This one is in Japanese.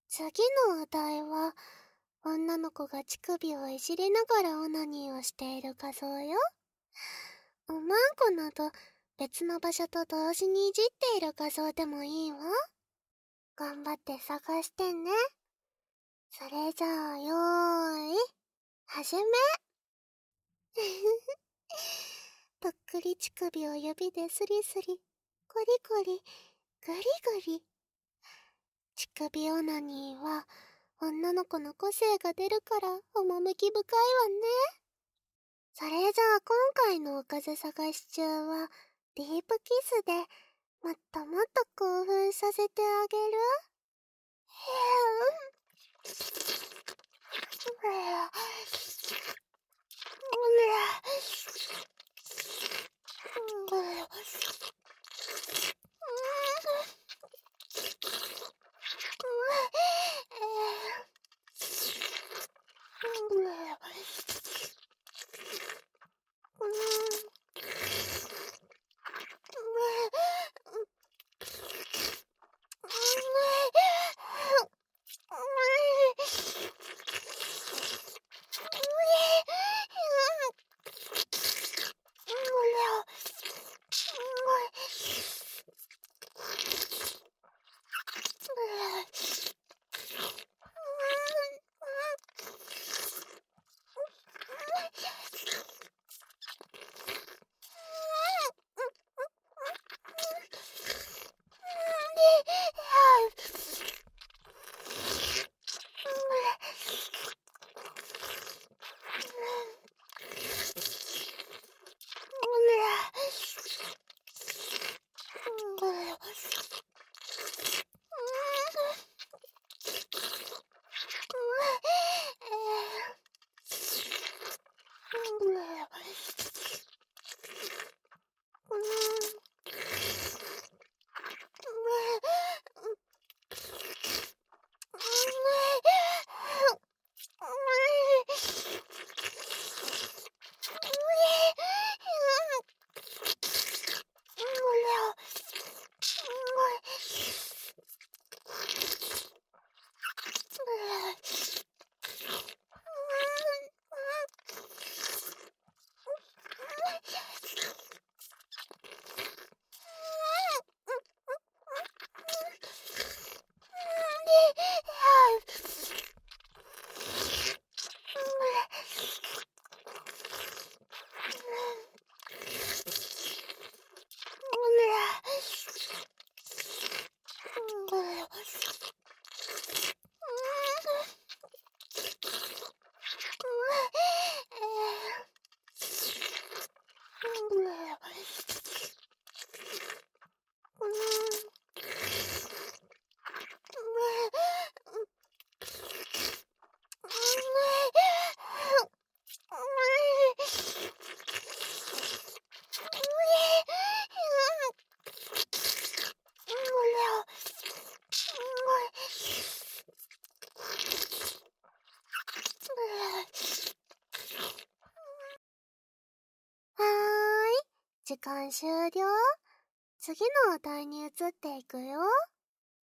次のお題は、女の子が乳首をいじりながらオナニーをしている画像よ。おまんこなど、別の場所と同時にいじっている画像でもいいわ。頑張って探してね。それじゃあ、よーい、始め。とっくり乳首を指でスリスリ、コリコリ、グリグリ。乳首オナニーは、女の子の個性が出るから趣深いわね。それじゃあ今回のおかず探し中は、ディープキスでもっともっと興奮させてあげる。時間終了。次のお題に移っていくよ。